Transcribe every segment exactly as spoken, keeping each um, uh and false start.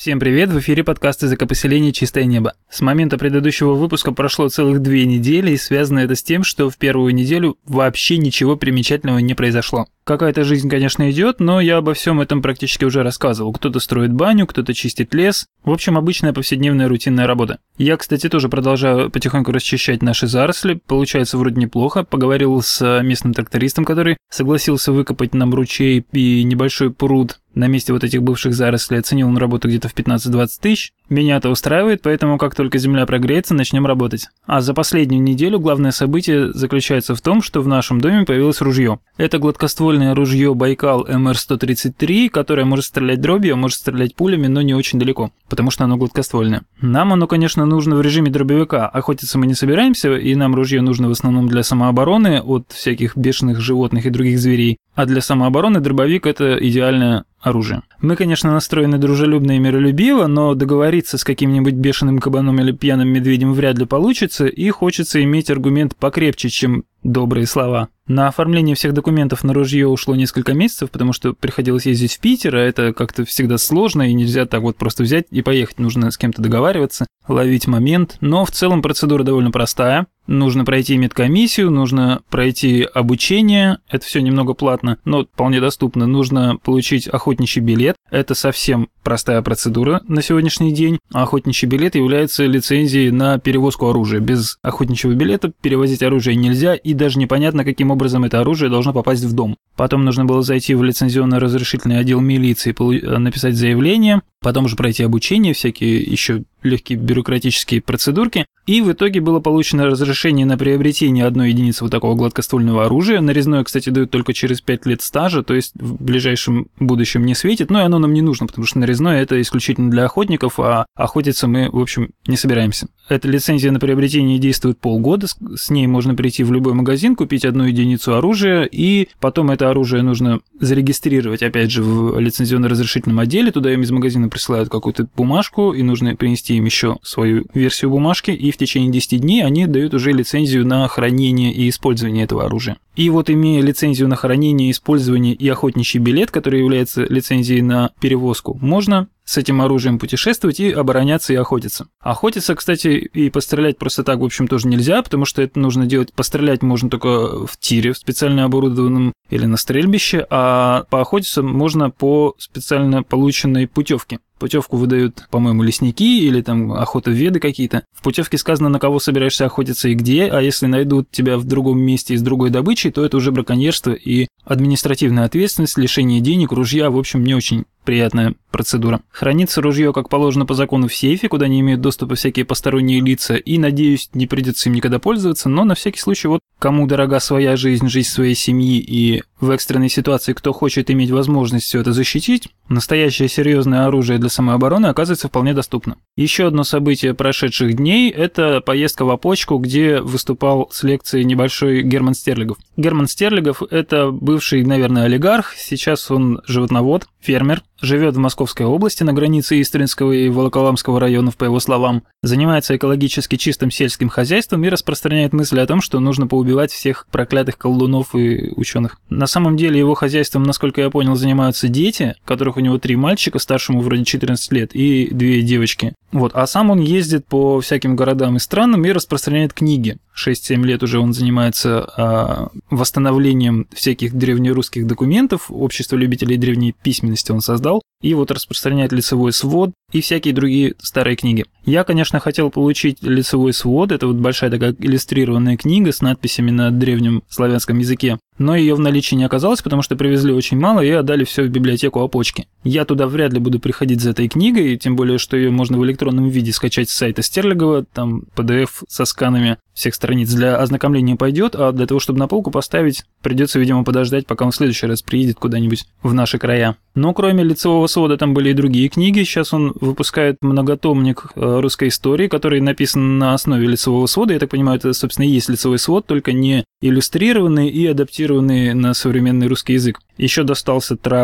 Всем привет, в эфире подкаст «Языкопоселение. Чистое небо». С момента предыдущего выпуска прошло целых две недели, и связано это с тем, что в первую неделю вообще ничего примечательного не произошло. Какая-то жизнь, конечно, идет, но я обо всем этом практически уже рассказывал. Кто-то строит баню, кто-то чистит лес. В общем, обычная повседневная рутинная работа. Я, кстати, тоже продолжаю потихоньку расчищать наши заросли. Получается вроде неплохо. Поговорил с местным трактористом, который согласился выкопать нам ручей и небольшой пруд на месте вот этих бывших зарослей. Оценил он работу где-то в пятнадцать-двадцать тысяч. Меня это устраивает, поэтому как только земля прогреется, начнем работать. А за последнюю неделю главное событие заключается в том, что в нашем доме появилось ружье. Это гладкоствольное ружье Байкал эм эр сто тридцать три, которое может стрелять дробью, может стрелять пулями, но не очень далеко, потому что оно гладкоствольное. Нам оно, конечно, нужно в режиме дробовика. Охотиться мы не собираемся, и нам ружье нужно в основном для самообороны от всяких бешеных животных и других зверей. А для самообороны дробовик – это идеальное оружие. Мы, конечно, настроены дружелюбно и миролюбиво, но договориться с каким-нибудь бешеным кабаном или пьяным медведем вряд ли получится, и хочется иметь аргумент покрепче, чем добрые слова. На оформление всех документов на ружье ушло несколько месяцев, потому что приходилось ездить в Питер, а это как-то всегда сложно, и нельзя так вот просто взять и поехать. Нужно с кем-то договариваться, ловить момент. Но в целом процедура довольно простая. Нужно пройти медкомиссию, нужно пройти обучение, это все немного платно, но вполне доступно. Нужно получить охотничий билет, это совсем простая процедура на сегодняшний день. Охотничий билет является лицензией на перевозку оружия. Без охотничьего билета перевозить оружие нельзя, и даже непонятно, каким образом это оружие должно попасть в дом. Потом нужно было зайти в лицензионно-разрешительный отдел милиции, написать заявление, потом же пройти обучение, всякие еще легкие бюрократические процедурки. И в итоге было получено разрешение на приобретение одной единицы вот такого гладкоствольного оружия. Нарезное, кстати, дают только через пять лет стажа, то есть в ближайшем будущем не светит, но и оно нам не нужно, потому что нарезное это исключительно для охотников, а охотиться мы, в общем, не собираемся. Эта лицензия на приобретение действует полгода, с ней можно прийти в любой магазин, купить одну единицу оружия, и потом это оружие нужно зарегистрировать, опять же, в лицензионно-разрешительном отделе, туда им из магазина присылают какую-то бумажку, и нужно принести им еще свою версию бумажки, и в течение десяти дней они дают уже лицензию на хранение и использование этого оружия. И вот, имея лицензию на хранение, использование и охотничий билет, который является лицензией на перевозку, можно с этим оружием путешествовать и обороняться и охотиться. Охотиться, кстати, и пострелять просто так, в общем, тоже нельзя, потому что это нужно делать, пострелять можно только в тире, в специально оборудованном или на стрельбище, а поохотиться можно по специально полученной путевке. Путевку выдают, по-моему, лесники или там охотоведы какие-то. В путевке сказано, на кого собираешься охотиться и где, а если найдут тебя в другом месте и с другой добычей, то это уже браконьерство и административная ответственность, лишение денег, ружья, в общем, не очень приятная процедура. Хранится ружье, как положено по закону, в сейфе, куда не имеют доступа всякие посторонние лица, и, надеюсь, не придется им никогда пользоваться, но на всякий случай, вот кому дорога своя жизнь, жизнь своей семьи, и в экстренной ситуации, кто хочет иметь возможность все это защитить, настоящее серьезное оружие для самообороны оказывается вполне доступно. Еще одно событие прошедших дней – это поездка в Опочку, где выступал с лекцией небольшой Герман Стерлигов. Герман Стерлигов – это бывший, наверное, олигарх, сейчас он животновод, фермер, живет в Московской области на границе Истринского и Волоколамского районов, по его словам, занимается экологически чистым сельским хозяйством и распространяет мысли о том, что нужно поубивать всех проклятых колдунов и ученых. На самом деле его хозяйством, насколько я понял, занимаются дети, которых у него три мальчика, старшему вроде четырнадцать лет, и две девочки. Вот, а сам он ездит по всяким городам и странам и распространяет книги. шесть-семь лет уже он занимается а, восстановлением всяких древнерусских документов, общество любителей древней письменности он создал, и вот распространяет лицевой свод и всякие другие старые книги. Я, конечно, хотел получить лицевой свод, это вот большая такая иллюстрированная книга с надписями на древнем славянском языке, но ее в наличии не оказалось, потому что привезли очень мало и отдали все в библиотеку Опочки. Я туда вряд ли буду приходить за этой книгой, тем более, что ее можно в электронном виде скачать с сайта Стерлигова, там пи ди эф со сканами всех страниц для ознакомления пойдет, а для того, чтобы на полку поставить, придется, видимо, подождать, пока он в следующий раз приедет куда-нибудь в наши края. Но кроме лицевого свода там были и другие книги. Сейчас он выпускает многотомник русской истории, который написан на основе лицевого свода. Я так понимаю, это, собственно, и есть лицевой свод, только не иллюстрированный и адаптированный на современный русский язык. Еще достался травник.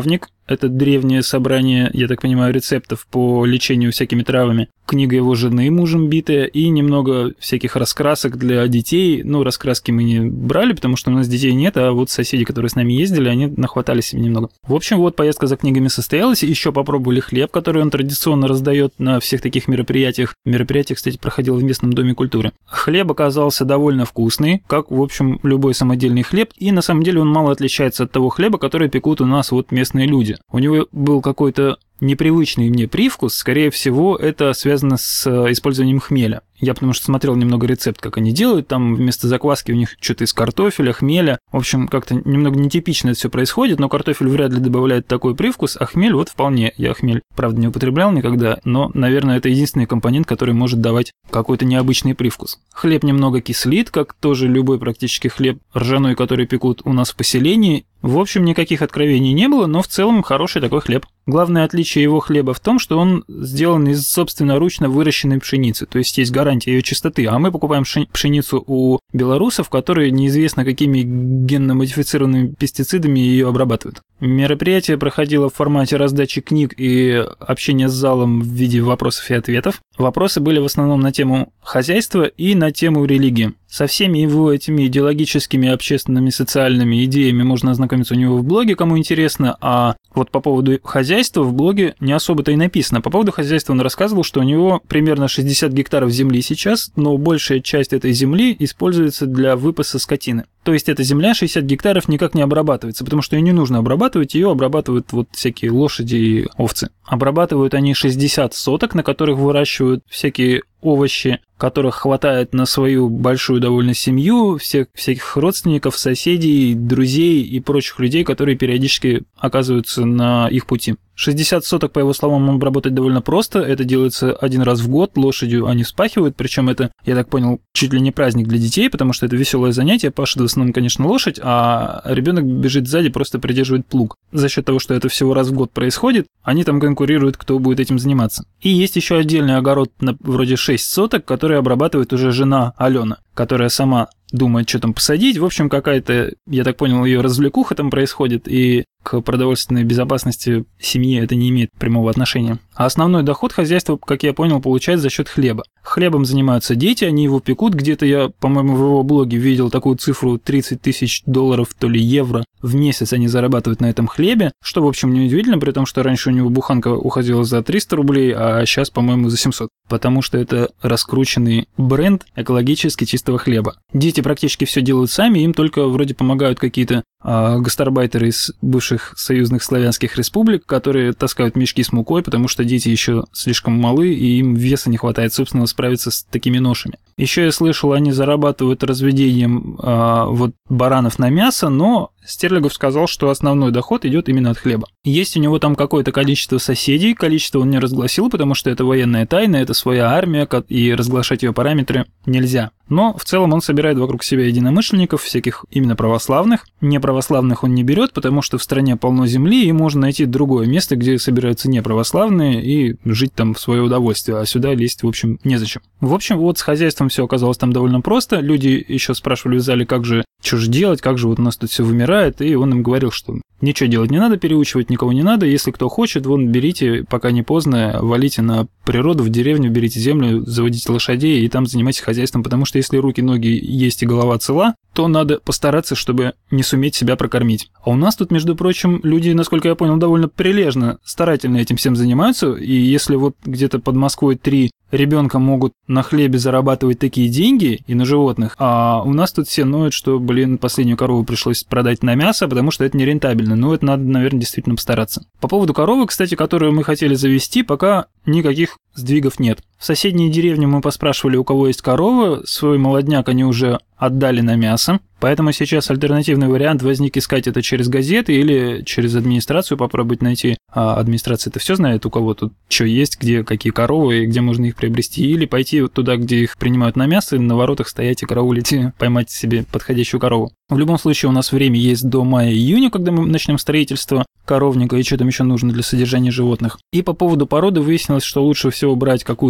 это древнее собрание, я так понимаю, рецептов по лечению всякими травами. Книга его жены, мужем битая, и немного всяких раскрасок для детей. Ну, раскраски мы не брали, потому что у нас детей нет, а вот соседи, которые с нами ездили, они нахватали себе немного. В общем, вот поездка за книгами состоялась. Еще попробовали хлеб, который он традиционно раздает на всех таких мероприятиях. Мероприятие, кстати, проходило в местном доме культуры. Хлеб оказался довольно вкусный, как, в общем, любой самодельный хлеб, и на самом деле он мало отличается от того хлеба, который пекут у нас вот местные люди. У него был какой-то непривычный мне привкус, скорее всего, это связано с использованием хмеля. Я потому что смотрел немного рецепт, как они делают, там вместо закваски у них что-то из картофеля, хмеля. В общем, как-то немного нетипично это все происходит, но картофель вряд ли добавляет такой привкус, а хмель вот вполне. Я хмель, правда, не употреблял никогда, но, наверное, это единственный компонент, который может давать какой-то необычный привкус. Хлеб немного кислит, как тоже любой практически хлеб ржаной, который пекут у нас в поселении. В общем, никаких откровений не было, но в целом хороший такой хлеб. Главное отличие его хлеба в том, что он сделан из собственноручно выращенной пшеницы, то есть есть гарантия ее чистоты, а мы покупаем пшеницу у белорусов, которые неизвестно какими генно-модифицированными пестицидами ее обрабатывают. Мероприятие проходило в формате раздачи книг и общения с залом в виде вопросов и ответов. Вопросы были в основном на тему хозяйства и на тему религии. Со всеми его этими идеологическими, общественными, социальными идеями можно ознакомиться у него в блоге, кому интересно, а вот по поводу хозяйства в блоге не особо-то и написано. По поводу хозяйства он рассказывал, что у него примерно шестьдесят гектаров земли сейчас, но большая часть этой земли используется для выпаса скотины. То есть эта земля, шестьдесят гектаров, никак не обрабатывается, потому что ее не нужно обрабатывать, ее обрабатывают вот всякие лошади и овцы. Обрабатывают они шестьдесят соток, на которых выращивают всякие овощи, которых хватает на свою большую довольно семью, всех всяких родственников, соседей, друзей и прочих людей, которые периодически оказываются на их пути. шестьдесят соток, по его словам, обработать довольно просто, это делается один раз в год, лошадью они вспахивают, причем это, я так понял, чуть ли не праздник для детей, потому что это веселое занятие, пашет в основном, конечно, лошадь, а ребенок бежит сзади, просто придерживает плуг. За счет того, что это всего раз в год происходит, они там конкурируют, кто будет этим заниматься. И есть еще отдельный огород на вроде шесть соток, который обрабатывает уже жена Алена, которая сама думает, что там посадить. В общем, какая-то, я так понял, ее развлекуха там происходит, и к продовольственной безопасности семьи это не имеет прямого отношения. А основной доход хозяйства, как я понял, получает за счет хлеба. Хлебом занимаются дети, они его пекут. Где-то я, по-моему, в его блоге видел такую цифру тридцать тысяч долларов, то ли евро в месяц они зарабатывают на этом хлебе, что, в общем, неудивительно, при том, что раньше у него буханка уходила за триста рублей, а сейчас, по-моему, за семьсот, потому что это раскрученный бренд экологически чистого хлеба. Дети практически все делают сами, им только вроде помогают какие-то а, гастарбайтеры из бывших союзных славянских республик, которые таскают мешки с мукой, потому что дети еще слишком малы, и им веса не хватает, собственно, справиться с такими ношами. Еще я слышал, они зарабатывают разведением а, вот баранов на мясо, но Стерлигов сказал, что основной доход идет именно от хлеба. Есть у него там какое-то количество соседей, количество он не разгласил, потому что это военная тайна, это своя армия, и разглашать ее параметры нельзя. Но в целом он собирает вокруг себя единомышленников, всяких именно православных. Неправославных он не берет, потому что в стране полно земли, и можно найти другое место, где собираются неправославные, и жить там в свое удовольствие, а сюда лезть, в общем, незачем. В общем, вот с хозяйством все оказалось там довольно просто. Люди еще спрашивали в зале, как же, что же делать, как же вот у нас тут все вымирает, и он им говорил, что ничего делать не надо, переучивать никого не надо, если кто хочет, вон берите, пока не поздно, валите на природу, в деревню, берите землю, заводите лошадей и там занимайтесь хозяйством, потому что если руки, ноги есть и голова цела, то надо постараться, чтобы не суметь себя прокормить. А у нас тут, между прочим, люди, насколько я понял, довольно прилежно, старательно этим всем занимаются, и если вот где-то под Москвой три ребенка могут на хлебе зарабатывать такие деньги и на животных, а у нас тут все ноют, что, блин, последнюю корову пришлось продать на мясо, потому что это нерентабельно. Ну, это надо, наверное, действительно постараться. По поводу коровы, кстати, которую мы хотели завести, пока никаких сдвигов нет. В соседней деревне мы поспрашивали, у кого есть корова, свой молодняк они уже отдали на мясо, поэтому сейчас альтернативный вариант возник искать это через газеты или через администрацию попробовать найти. А администрация это все знает, у кого тут что есть, где какие коровы и где можно их приобрести, или пойти туда, где их принимают на мясо, и на воротах стоять и караулить, и поймать себе подходящую корову. В любом случае у нас время есть до мая-июня, когда мы начнем строительство коровника и что там еще нужно для содержания животных. И по поводу породы выяснилось, что лучше всего брать какую-то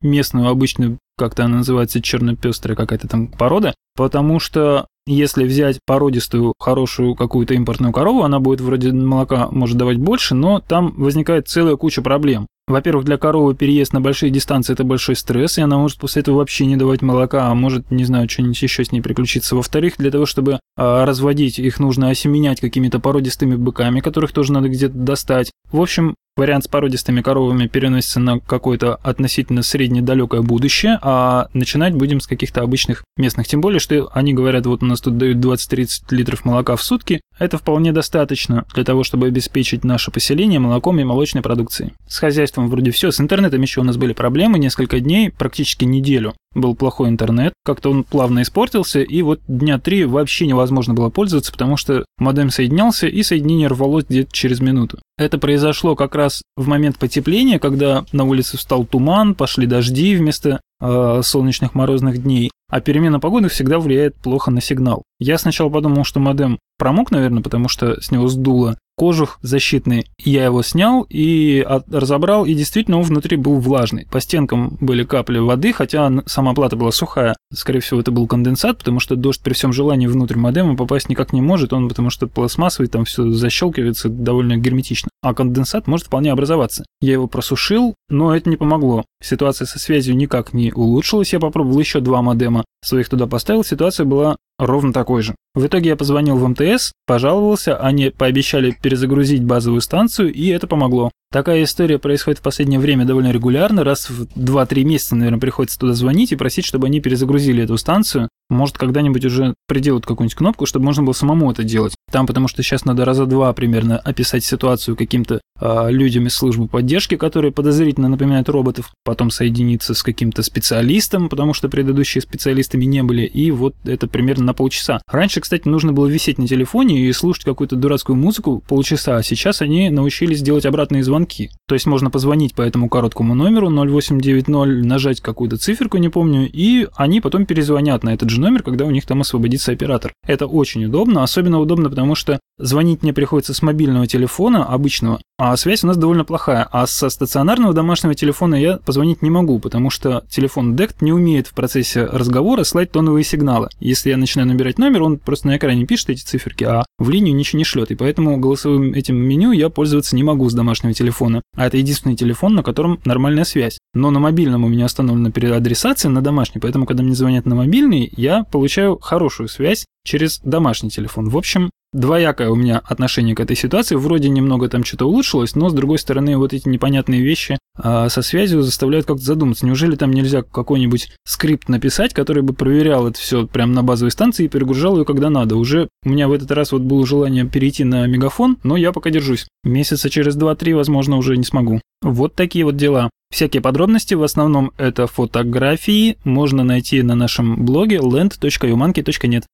местную, обычную, как-то она называется, черно-пестрая какая-то там порода, потому что если взять породистую, хорошую какую-то импортную корову, она будет вроде молока может давать больше, но там возникает целая куча проблем. Во-первых, для коровы переезд на большие дистанции – это большой стресс, и она может после этого вообще не давать молока, а может, не знаю, что-нибудь еще с ней приключиться. Во-вторых, для того, чтобы а, разводить, их нужно осеменять какими-то породистыми быками, которых тоже надо где-то достать. В общем, вариант с породистыми коровами переносится на какое-то относительно среднедалекое будущее, а начинать будем с каких-то обычных местных. Тем более, что они говорят, вот у нас тут дают двадцать-тридцать литров молока в сутки. Это вполне достаточно для того, чтобы обеспечить наше поселение молоком и молочной продукцией. С хозяйством вроде все, с интернетом еще у нас были проблемы, несколько дней, практически неделю был плохой интернет, как-то он плавно испортился, и вот дня три вообще невозможно было пользоваться, потому что модем соединялся, и соединение рвалось где-то через минуту. Это произошло как раз в момент потепления, когда на улице встал туман, пошли дожди вместо э, солнечных морозных дней, а перемена погоды всегда влияет плохо на сигнал. Я сначала подумал, что модем промок, наверное, потому что с него сдуло кожух защитный. Я его снял и от, разобрал, и действительно он внутри был влажный. По стенкам были капли воды, хотя сама плата была сухая. Скорее всего, это был конденсат, потому что дождь при всем желании внутрь модема попасть никак не может, он потому что пластмассовый, там все защелкивается довольно герметично. А конденсат может вполне образоваться. Я его просушил, но это не помогло. Ситуация со связью никак не улучшилась. Я попробовал еще два модема своих туда поставил, ситуация была ровно такой же. В итоге я позвонил в эм тэ эс, пожаловался, они пообещали перезагрузить базовую станцию, и это помогло. Такая история происходит в последнее время довольно регулярно, раз в два-три месяца, наверное, приходится туда звонить и просить, чтобы они перезагрузили эту станцию. Может, когда-нибудь уже приделают какую-нибудь кнопку, чтобы можно было самому это делать. Там, потому что сейчас надо раза два примерно описать ситуацию каким-то э, людям из службы поддержки, которые подозрительно напоминают роботов, потом соединиться с каким-то специалистом, потому что предыдущие специалистами не были, и вот это примерно на полчаса. Раньше, кстати, нужно было висеть на телефоне и слушать какую-то дурацкую музыку полчаса, а сейчас они научились делать обратные звонки. То есть можно позвонить по этому короткому номеру ноль восемь девять ноль, нажать какую-то циферку, не помню, и они потом перезвонят на этот же номер, когда у них там освободится оператор. Это очень удобно, особенно удобно, потому что звонить мне приходится с мобильного телефона обычного, а связь у нас довольно плохая, а со стационарного домашнего телефона я позвонить не могу, потому что телефон дект не умеет в процессе разговора слать тоновые сигналы. Если я начинаю набирать номер, он просто на экране пишет эти циферки, а в линию ничего не шлет, и поэтому голосовым этим меню я пользоваться не могу с домашнего телефона. А это единственный телефон, на котором нормальная связь. Но на мобильном у меня установлена переадресация на домашний, поэтому, когда мне звонят на мобильный, я получаю хорошую связь через домашний телефон. В общем, двоякое у меня отношение к этой ситуации. Вроде немного там что-то улучшилось, но, с другой стороны, вот эти непонятные вещи а, со связью заставляют как-то задуматься. Неужели там нельзя какой-нибудь скрипт написать, который бы проверял это все прямо на базовой станции и перегружал ее, когда надо? Уже у меня в этот раз вот было желание перейти на мегафон, но я пока держусь. Месяца через два-три, возможно, уже не смогу. Вот такие вот дела. Всякие подробности, в основном это фотографии, можно найти на нашем блоге land точка юманки точка нет.